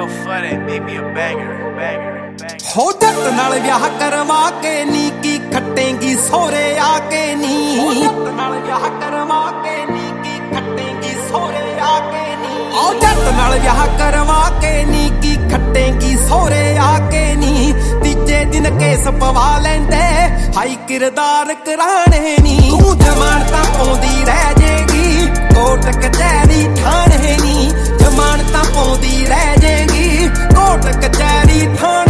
Yo, funny, make me a banger. ਹੋ ਜੱਟ ਨਾਲ ਵਿਆਹ ਕਰਵਾ ਕੇ ਨੀ ਕੀ ਖੱਟੇਂਗੀ ਸੋਹਰੇ ਆ ਕੇ ਨੀ ਹੋ ਜੱਟ ਨਾਲ ਵਿਆਹ ਕਰਵਾ ਕੇ ਨੀ ਕੀ ਖੱਟੇਂਗੀ ਸੋਹਰੇ ਆ ਕੇ ਨੀ ਹੋ ਜੱਟ ਨਾਲ ਵਿਆਹ ਕਰਵਾ ਕੇ ਨੀ ਕੀ ਖੱਟੇਂਗੀ ਸੋਹਰੇ ਆ ਕੇ ਨੀ ਤੀਜੇ ਦਿਨ ਕੇਸ ਪਵਾ ਲੈਂਦੇ ਹਾਈ ਕਿਰਦਾਰ ਕਰਾਣੇ ਨੀ ਤੂੰ ਜ਼ਮਾਨਤਾਂ ਪਾਉਂਦੀ ਰਹਿ ਜੇਗੀ ਕੋਰਟ ਕਚਹਿਰੀ ਥਾਣੇ ਨੀ ਜ਼ਮਾਨਤਾਂ ਪਾਉਂਦੀ ਰਹਿ ਜੇਗੀ ਕੋਰਟ ਕਚਹਿਰੀ ਥਾਣੇ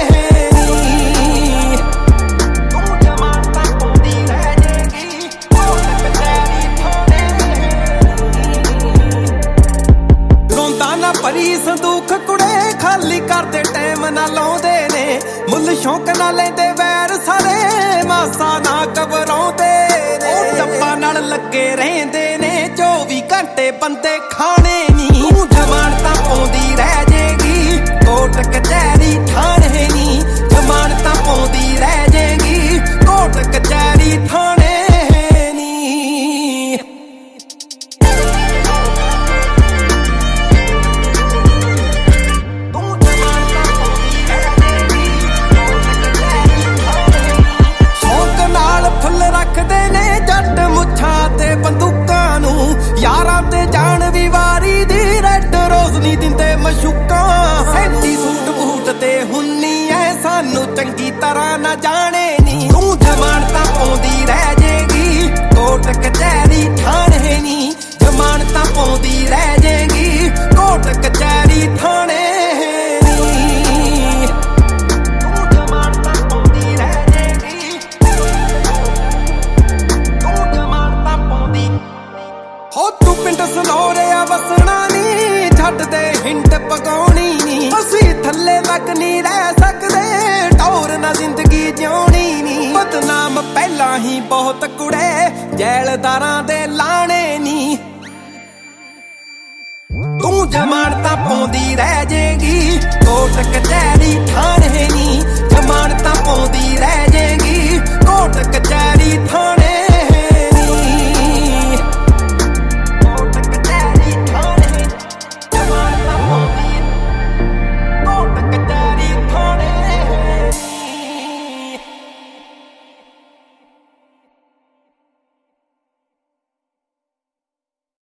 ਭਰੀ ਸੰਦੂਖ ਕੁੜੇ ਖਾਲੀ ਕਰਦੇ ਟਾਈਮ ਨਾ ਲਾਉਂਦੇ ਨੇ ਮੁੱਲ ਸ਼ੌਂਕ ਨਾ ਲੈਂਦੇ ਵੈਰ ਸਾਰੇ ਮਾਸਾ ਨਾ ਘਬਰਾਉਂਦੇ ਨੇ ਉਹ ਟੱਪਾ ਨਾਲ ਲੱਗੇ ਰਹਿੰਦੇ ਨੇ 24 ਘੰਟੇ ਬੰਦੇ ਖਾਣੇ ਨੀ ਤੂੰ ਜ਼ਮਾਨਤਾਂ ਪਾਉਂਦੀ ਰਹਿ ਜੇਗੀ ਕੋਰਟ ਕਚਹਿਰੀ ਥਾਣੇ ਨੀ ਜ਼ਮਾਨਤਾਂ ਪਾਉਂਦੀ ਰਹਿ ਜੇਗੀ ਕੋਰਟ ਕਚਹਿਰੀ ਥਾਣੇ ਬੰਦੂਕਾਂ ਨੂੰ ਯਾਰਾਂ ਤੇ ਜਾਣ ਵੀ ਵਾਰੀ ਦੀ ਰੈੱਡ ਰੋਜ਼ ਨਹੀਂ ਦਿੰਦੇ ਮਸ਼ੂਕਾਂ ਸੈਂਟੀ ਸੂਟ ਬੂਟ ਤੇ ਹੁੰਨੀ ਐ ਸਾਨੂੰ ਚੰਗੀ ਤਰ੍ਹਾਂ ਨਾ ਜਾਣੇ ਨੀ ਤੂੰ ਜ਼ਮਾਨਤਾਂ ਪਾਉਂਦੀ ਰਹਿ ਜੇਗੀ ਕੋਰਟ ਕਚਹਿਰੀ ਥਾਣੇ ਨੀ ਜ਼ਮਾਨਤਾਂ ਪਾਉਂਦੀ ਰਹਿ ਜੇਗੀ ਕੋਰਟ ਕਚਹਿਰੀ ਥਾਣੇ ਪਿੰਡ ਸਨੋਰਿਆ ਵਸਣਾ ਨੀ ਛੱਡਦੇ ਹਿੰਡ ਪਕਾਉਣੀ ਨੀ ਅਸੀਂ ਥੱਲੇ ਤੱਕ ਨੀ ਰਹਿ ਸਕਦੇ ਟੌਰ ਨਾ ਜ਼ਿੰਦਗੀ ਜਿਉਣੀ ਨੀ ਬਦਨਾਮ ਪਹਿਲਾਂ ਹੀ ਬਹੁਤ ਕੁੜੇ ਜੈਲਦਾਰਾਂ ਦੇ ਲਾਣੇ ਨੀ ਤੂੰ ਜ਼ਮਾਨਤਾਂ ਪਾਉਂਦੀ ਰਹਿ ਜੇਗੀ ਕੋਰਟ ਕਚਹਿਰੀ